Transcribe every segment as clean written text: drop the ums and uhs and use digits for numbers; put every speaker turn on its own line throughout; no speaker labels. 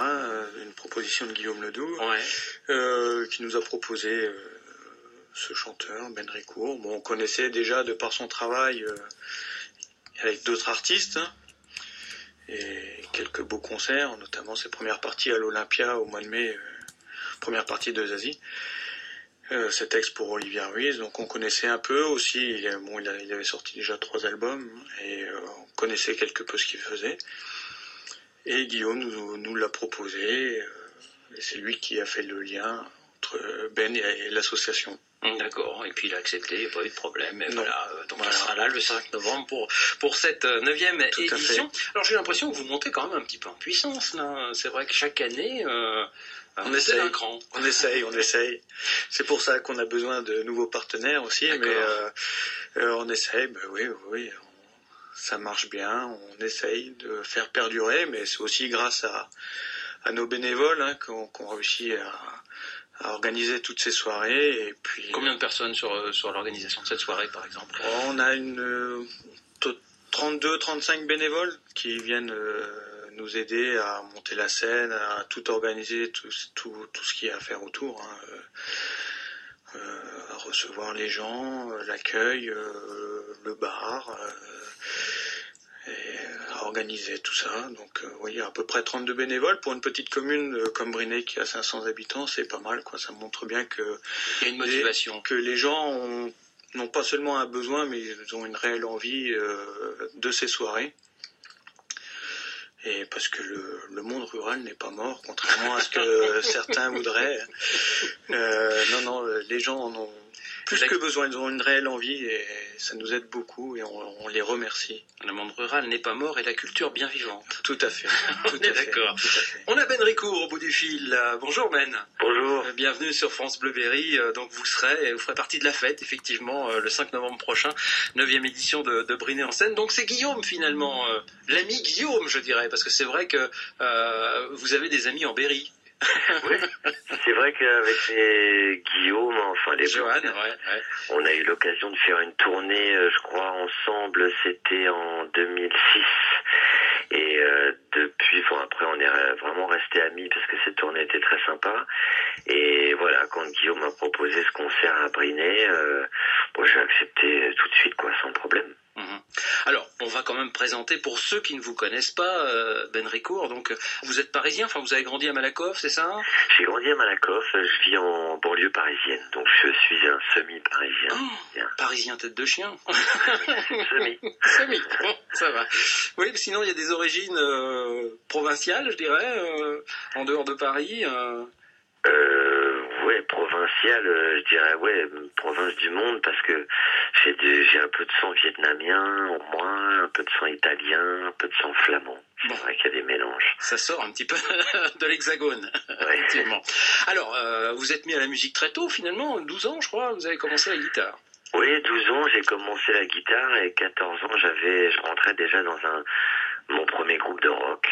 une proposition de Guillaume Ledoux, qui nous a proposé ce chanteur, Ben Ricourt. Bon, on connaissait déjà de par son travail avec d'autres artistes, hein, et quelques beaux concerts, notamment ses premières parties à l'Olympia au mois de mai, première partie de Zazie. Ses textes pour Olivia Ruiz, donc on connaissait un peu aussi. Il avait sorti déjà 3 albums et on connaissait quelque peu ce qu'il faisait. Et Guillaume nous l'a proposé, et c'est lui qui a fait le lien entre Ben et l'association.
D'accord, et puis il a accepté, il n'y a pas eu de problème, et voilà, donc il sera là le 5 novembre pour cette 9e édition. Alors j'ai l'impression que vous montez quand même un petit peu en puissance, là. C'est vrai que chaque année,
on essaye un cran. On essaye. C'est pour ça qu'on a besoin de nouveaux partenaires aussi, mais on essaye, oui, ça marche bien, on essaye de faire perdurer, mais c'est aussi grâce à nos bénévoles, hein, qu'on réussit à organiser toutes ces soirées. Et puis,
combien de personnes sur l'organisation de cette soirée, par exemple?
On a 32-35 bénévoles qui viennent nous aider à monter la scène, à tout organiser, tout ce qu'il y a à faire autour, hein, à recevoir les gens, l'accueil, le bar, et à organiser tout ça. Donc il y a à peu près 32 bénévoles pour une petite commune comme Brinay qui a 500 habitants, c'est pas mal, quoi. Ça montre bien que
il y a une motivation,
que les gens n'ont pas seulement un besoin, mais ils ont une réelle envie de ces soirées. Et parce que le monde rural n'est pas mort, contrairement à ce que certains voudraient. Non, les gens en ont plus que besoin, ils ont une réelle envie et ça nous aide beaucoup et on les remercie.
Le monde rural n'est pas mort et la culture bien vivante.
Tout à fait.
On est d'accord. On a Ben Ricourt au bout du fil. Bonjour Ben.
Bonjour.
Bienvenue sur France Bleu Berry. Donc vous ferez partie de la fête, effectivement, le 5 novembre prochain, 9e édition de Brinay en scène. Donc c'est Guillaume finalement, l'ami Guillaume, je dirais, parce que c'est vrai que vous avez des amis en Berry.
Oui, c'est vrai qu'avec Guillaume, enfin les
Joanne,
on a eu l'occasion de faire une tournée, je crois, ensemble, c'était en 2006. Et depuis, après on est vraiment resté amis parce que cette tournée était très sympa. Et voilà, quand Guillaume m'a proposé ce concert à Brinay, j'ai accepté tout de suite, quoi, sans problème.
Alors, on va quand même présenter pour ceux qui ne vous connaissent pas, Ben Ricourt. Donc, vous êtes parisien, enfin vous avez grandi à Malakoff, c'est ça?
J'ai grandi à Malakoff, je vis en banlieue parisienne, donc je suis un semi-parisien.
Parisien tête de chien.
Semi.
Bon, ça va. Oui, sinon il y a des origines provinciales, je dirais, en dehors de Paris.
Ouais, provincial, je dirais, province du monde, parce que j'ai un peu de sang vietnamien, au moins, un peu de sang italien, un peu de sang flamand. C'est vrai qu'il y a des mélanges.
Ça sort un petit peu de l'hexagone, effectivement. Alors, vous êtes mis à la musique très tôt, finalement, 12 ans, je crois, vous avez commencé la guitare.
Oui, 12 ans, j'ai commencé la guitare, et 14 ans, je rentrais déjà dans mon premier groupe de rock.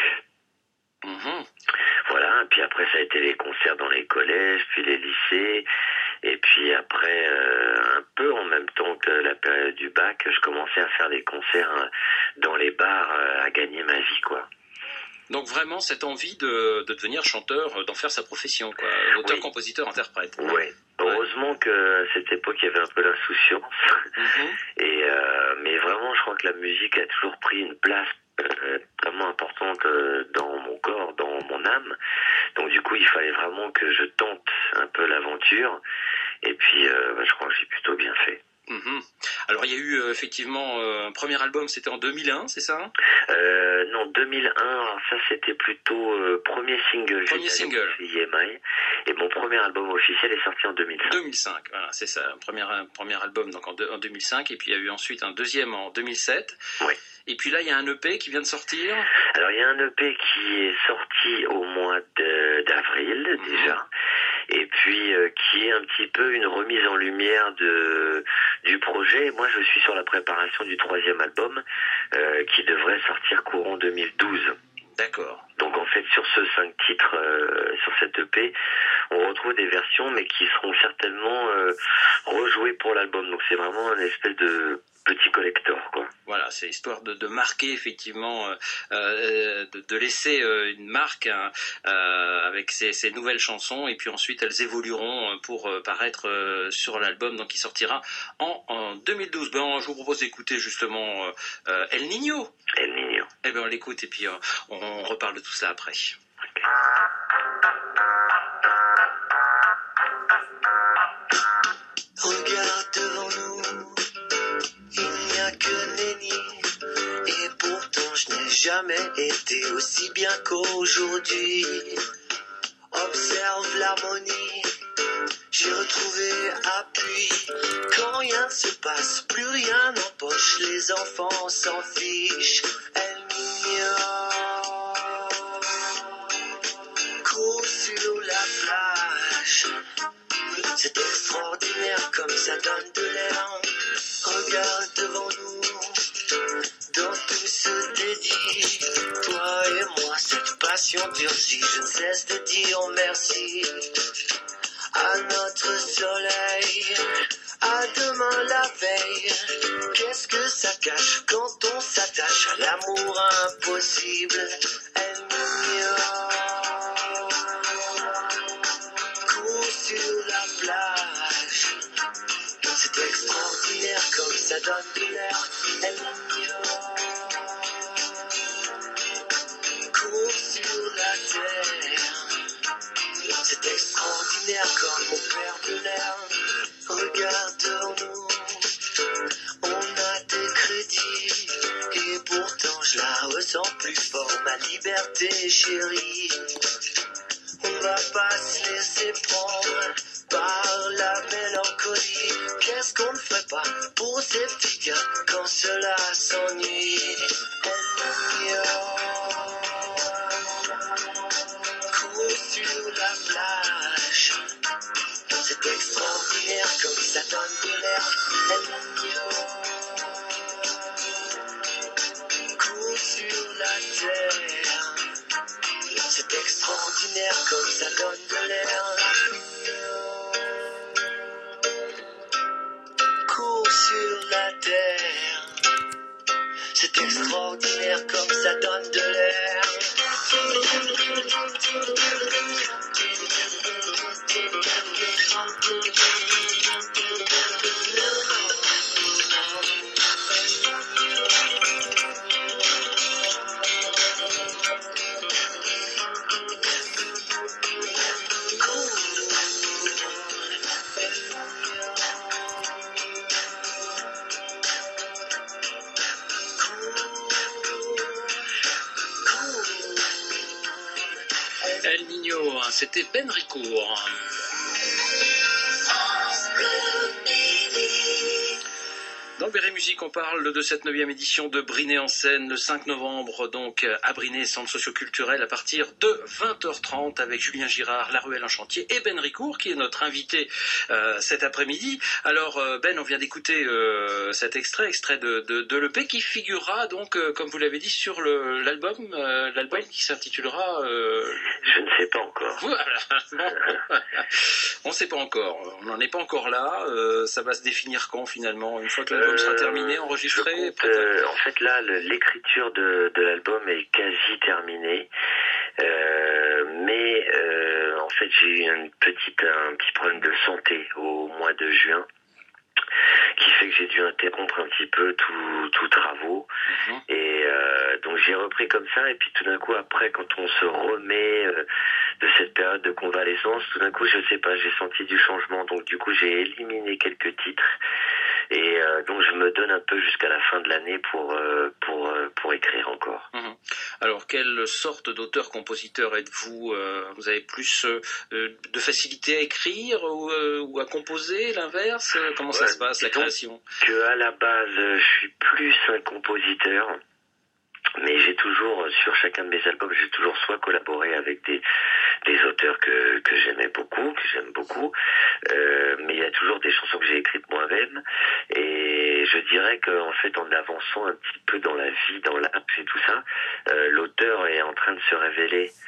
Voilà, puis après ça a été les concerts dans les collèges, puis les lycées, et puis après, un peu en même temps que la période du bac, je commençais à faire des concerts dans les bars, à gagner ma vie, quoi.
Donc vraiment cette envie de devenir chanteur, d'en faire sa profession, quoi, auteur, compositeur, interprète.
Oui. Heureusement qu'à cette époque il y avait un peu d'insouciance, mais vraiment je crois que la musique a toujours pris une place vraiment importante dans mon corps, dans mon âme. Donc du coup il fallait vraiment que je tente un peu l'aventure, et puis je crois que j'ai plutôt bien fait.
Alors il y a eu effectivement un premier album, c'était en 2001, c'est ça?
Non, 2001, alors ça c'était plutôt premier single. EMI, et mon premier album officiel est sorti en 2005.
2005, voilà, c'est ça, un premier album donc en 2005, et puis il y a eu ensuite un deuxième en 2007.
Oui.
Et puis là il y a un EP qui vient de sortir.
Alors il y a un EP qui est sorti au mois d'avril déjà. Et puis qui est un petit peu une remise en lumière du projet. Moi, je suis sur la préparation du 3e album qui devrait sortir courant 2012.
D'accord.
Donc en fait, sur ce 5 titres, sur cette EP, on retrouve des versions, mais qui seront certainement rejouées pour l'album. Donc c'est vraiment un espèce de petit collector, quoi.
Voilà, c'est histoire de marquer effectivement, de laisser une marque avec ces nouvelles chansons, et puis ensuite elles évolueront pour paraître sur l'album, donc qui sortira en 2012. Ben, je vous propose d'écouter justement El Niño.
El Niño.
Eh ben on l'écoute et puis on reparle de tout ça après.
Okay.
Regarde devant nous, il n'y a que nenni, et pourtant je n'ai jamais été aussi bien qu'aujourd'hui. Observe l'harmonie, j'ai retrouvé appui. Quand rien ne se passe, plus rien n'empoche, les enfants s'en fichent. El Niño court sur la plage. C'est extraordinaire comme ça donne de l'air. Regarde devant nous, dans tout ce dédit. Toi et moi, cette passion durcit. Je ne cesse de dire merci à notre soleil. À demain la veille. Qu'est-ce que ça cache quand on s'attache à l'amour impossible? El Niño court sur la plage. C'est extraordinaire comme ça donne de l'air. El Niño court sur la terre. C'est extraordinaire comme on perd de l'air. Regarde-nous, on a des crédits, et pourtant je la ressens plus fort, ma liberté chérie. On va pas se laisser prendre par la mélancolie. Qu'est-ce qu'on ne fait pas pour ces petits gars quand cela s'ennuie? El Niño court sur la plage. C'est extraordinaire comme ça donne de l'air. El Niño court sur la terre. C'est extraordinaire comme ça donne de l'air. Court sur la terre. C'est extraordinaire comme ça donne de l'air.
El Niño, c'était Ben Ricourt. Dans Berry Musique, on parle de cette 9e édition de Briné en scène le 5 novembre, donc à Briné, centre socioculturel, à partir de 20h30 avec Julien Girard, La Ruelle en chantier et Ben Ricourt qui est notre invité cet après-midi. Alors Ben, on vient d'écouter cet extrait de l'EP qui figurera donc, comme vous l'avez dit, sur l'album qui s'intitulera...
Je ne sais pas encore.
Voilà. On ne sait pas encore. On n'en est pas encore là. Ça va se définir quand finalement, une fois que l'album sera terminé, enregistré.
En fait, là, l'écriture de l'album est quasi terminée. Mais en fait, j'ai eu un petit problème de santé au mois de juin, qui fait que j'ai dû interrompre un petit peu tout travaux. Et donc j'ai repris comme ça, et puis tout d'un coup après, quand on se remet de cette période de convalescence, tout d'un coup je sais pas, j'ai senti du changement, donc du coup j'ai éliminé quelques titres, et donc je me donne un peu jusqu'à la fin de l'année pour écrire encore.
Alors quelle sorte d'auteur-compositeur êtes-vous? Vous avez plus de facilité à écrire ou à composer, l'inverse? Comment ça se passe, la création?
Que à la base je suis plus un compositeur, mais j'ai toujours, sur chacun de mes albums, j'ai toujours soit collaboré avec des auteurs que j'aime beaucoup, mais il y a toujours des chansons que j'ai écrites moi-même, et je dirais qu'en fait, en avançant un petit peu dans la vie, dans l'art et tout ça, l'auteur est en train de se révéler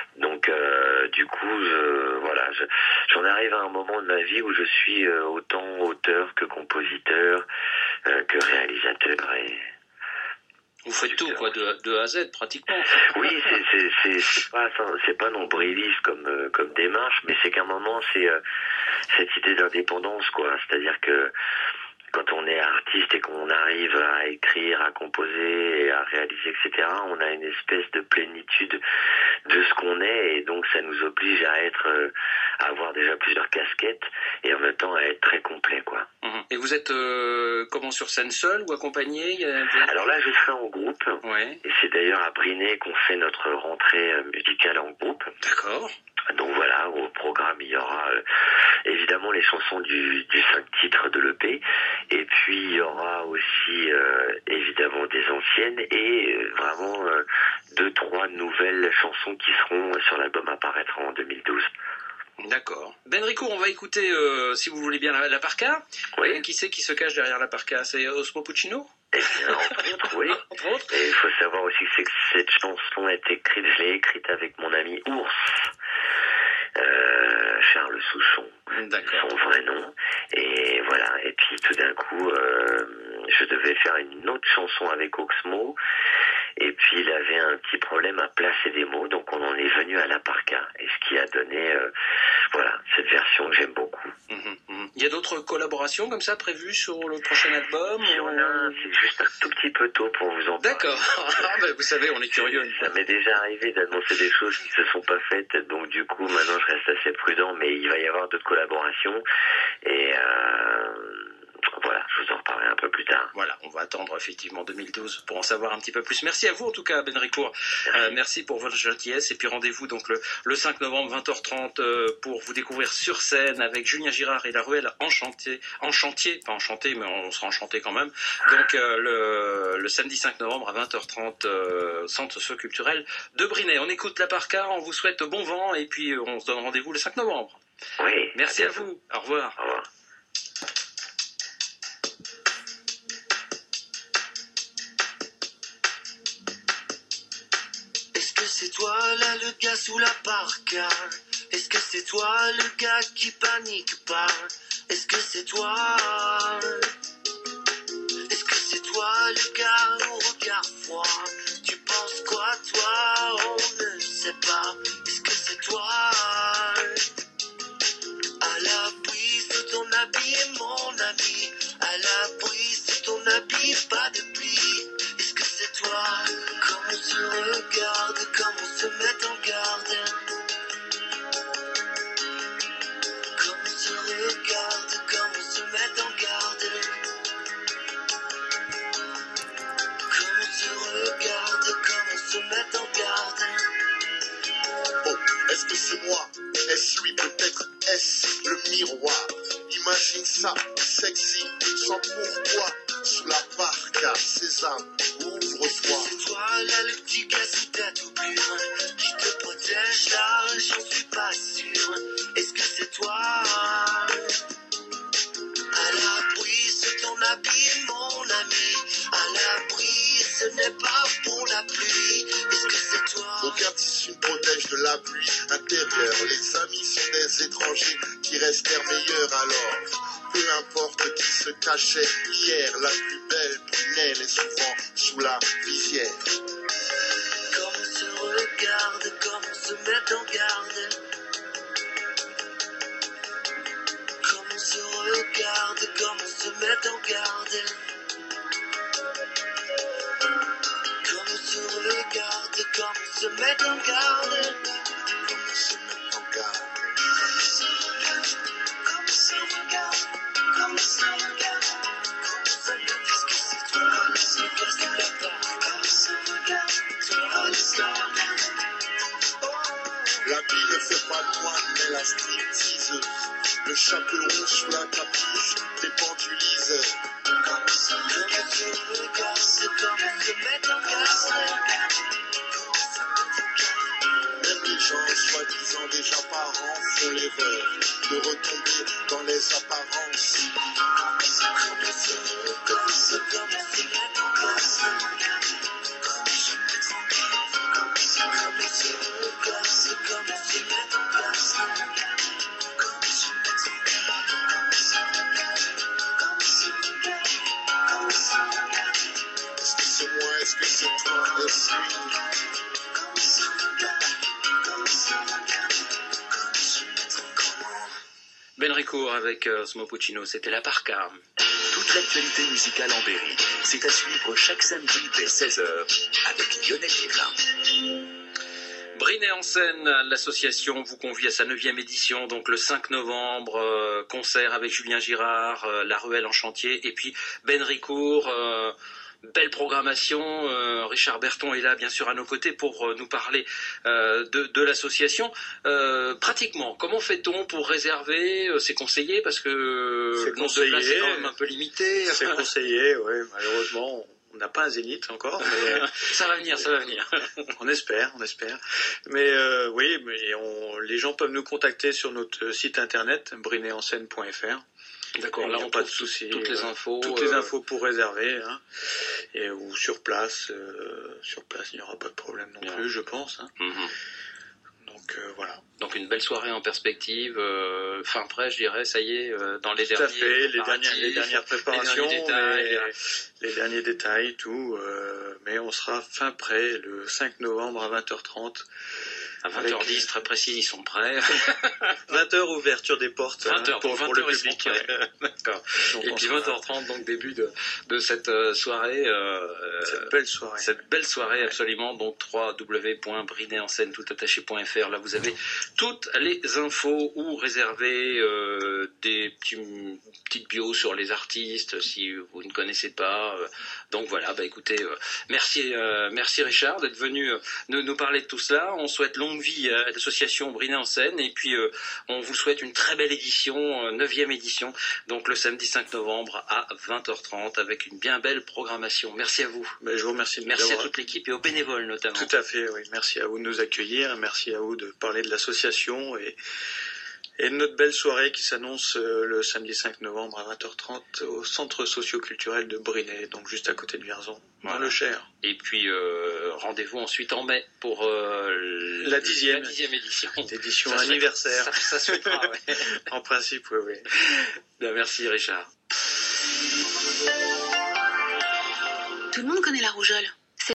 Donc du coup, voilà, j'en arrive à un moment de ma vie où je suis autant auteur que compositeur, que réalisateur et
vous faites tout, quoi, de A à Z, pratiquement.
Oui, c'est pas nombriliste comme démarche, mais c'est qu'à un moment, c'est cette idée d'indépendance, quoi. C'est-à-dire que quand on est artiste et qu'on arrive à écrire, à composer et à réaliser, etc., on a une espèce de plénitude de ce qu'on est, et donc ça nous oblige à avoir déjà plusieurs casquettes et en même temps à être très complet, quoi.
Et vous êtes comment, sur scène seul ou accompagné?
Alors là, je serai en groupe.
Ouais.
Et c'est d'ailleurs à Briné qu'on fait notre rentrée musicale en groupe.
D'accord.
Donc voilà, au programme, il y aura évidemment les chansons du 5 titres de l'EP, et puis il y aura aussi évidemment des anciennes et vraiment 2-3 nouvelles chansons qui seront sur l'album à paraître en 2012.
D'accord. Ben Ricourt, on va écouter, si vous voulez bien, la Parka.
Oui.
Qui c'est qui se cache derrière la Parka? C'est Osmo Puccino?
Et bien, entre autres, oui.
Entre autres.
Et il faut savoir aussi que cette chanson est écrite, je l'ai écrite avec mon ami Ours, Charles Souchon, son vrai nom. Et voilà, et puis tout d'un coup, je devais faire une autre chanson avec Oxmo, et puis il avait un petit problème à placer des mots, donc on en est venu à la Parka, et ce qui a donné, voilà, cette version que j'aime beaucoup.
Il y a d'autres collaborations comme ça prévues sur le prochain album?
Il y en a, c'est juste un tout petit peu tôt pour vous en parler.
D'accord. Vous savez, on est curieux.
Ça m'est déjà arrivé d'annoncer des choses qui se sont pas faites, donc du coup maintenant je reste assez prudent, mais il va y avoir d'autres collaborations, et voilà, je vous en reparlerai un peu plus tard.
Voilà, on va attendre effectivement 2012 pour en savoir un petit peu plus. Merci à vous en tout cas, Ben Ricourt. Merci pour votre gentillesse, et puis rendez-vous donc le 5 novembre 20h30 pour vous découvrir sur scène avec Julien Girard et La Ruelle en chantier, pas enchanté, mais on sera enchanté quand même. Donc le samedi 5 novembre à 20h30 centre socio-culturel de Briné. On écoute la Parka, on vous souhaite bon vent, et puis on se donne rendez-vous le 5 novembre.
Oui.
Merci à vous. Au revoir.
Au revoir.
Est-ce que c'est toi là le gars sous la parka? Est-ce que c'est toi le gars qui panique pas? Est-ce que c'est toi? Est-ce que c'est toi le gars au regard froid? Tu penses quoi toi? On ne sait pas. Est-ce que c'est toi? À l'abri sous ton habit, mon ami. À l'abri sous ton habit, pas de pluie. Est-ce que c'est toi? Comme on se regarde, comme on se met en garde. Comme on se regarde, comme on se met en garde. Comme on se regarde, comme on se met en garde.
Oh, est-ce que c'est moi? Est-ce lui? Peut-être est-ce le miroir? Imagine ça, sexy, sans pourquoi. Sous la parka, sésame, ouvre-toi.
C'est toi là le petit gars sous ta doublure qui te protège là, j'en suis pas sûr. Est-ce que c'est toi? À l'abri sous ton habit, mon ami. À l'abri, ce n'est pas pour la pluie. Est-ce que c'est toi?
Aucun tissu ne protège de la pluie intérieure. Les amis sont des étrangers qui restèrent meilleurs alors. Peu importe qui se cachait hier, la plus belle prunelle est souvent sous la visière.
Comme on se regarde, comme on se met en garde. Comme on se regarde, comme on se met en garde. Comme on se regarde, comme on se met en garde.
Comme on se met en garde.
Comme on se regarde, comme on se regarde. Est-ce que c'est toi le gars sous la barre? Comme on se regarde, toi le gars.
L'habit ne fait pas de moine, mais la stripteaseuse. Le chaperon sous la capuche, les penduliseurs.
Comme on se regarde, comme on se met en garde.
Même les gens soi-disant déjà parents font l'erreur de retomber dans les apparences.
Comme on se regarde, comme on se met en garde. Comme on se regarde. c'est comment se mettre en place. Comment se mettre en place. Comment se mettre en place. Comment se mettre en place.
Est-ce que c'est moi, est-ce que c'est toi, est-ce lui?
Comment se mettre en place. Comment se mettre en place. Comment se mettre en commande.
Ben Ricourt avec Osmo Puccino, c'était la Parka.
Toute l'actualité musicale en Berry, c'est à suivre chaque samedi dès 16h avec Lionel Dublin.
Brinet en scène, l'association vous convie à sa 9e édition, donc le 5 novembre, concert avec Julien Girard, La Ruelle en chantier, et puis Ben Ricourt, belle programmation. Richard Berton est là, bien sûr, à nos côtés pour nous parler de l'association. Pratiquement, comment fait-on pour réserver? C'est conseillé parce que le nombre de places est quand même un peu limité.
C'est conseillé, oui, malheureusement. On n'a pas un zénith encore, mais
ça va venir, ça va venir.
on espère. Mais oui, les gens peuvent nous contacter sur notre site internet brinetenScène.fr.
D'accord, là on
pas
pas
de soucis.
Toutes les infos.
Toutes les infos pour réserver, hein, ou sur place. Il n'y aura pas de problème non plus, je pense. Hein. Donc voilà.
Donc une belle soirée en perspective, fin prêt, je dirais, ça y est, dans les
Tout à fait, les dernières préparations, les derniers détails, tout. Mais on sera fin prêt le 5 novembre à 20h30.
À 20h10, très précis, ils sont prêts.
20h, ouverture des portes
20h,
pour le public.
D'accord. Et puis 20h30, donc début de cette soirée. Cette belle soirée, absolument. Donc www.brinetenScène.fr. Là, vous avez toutes les infos ou réserver des petites bios sur les artistes si vous ne connaissez pas. Donc voilà, écoutez, merci Richard d'être venu nous parler de tout cela. On souhaite longue vie à l'association Brinet en scène et puis on vous souhaite une très belle édition, 9e édition, donc le samedi 5 novembre à 20h30 avec une bien belle programmation. Merci à vous.
Je vous remercie.
Merci à toute l'équipe et aux bénévoles notamment.
Tout à fait, oui. Merci à vous de nous accueillir, merci à vous de parler de l'association et de notre belle soirée qui s'annonce le samedi 5 novembre à 20h30 au centre socio-culturel de Brinet, donc juste à côté de Vierzon, dans le Cher.
Et puis rendez-vous ensuite en mai pour
la 10e
édition.
L'édition anniversaire.
Ça se fera, ouais.
En principe, oui.
Merci Richard.
Tout le monde connaît la rougeole.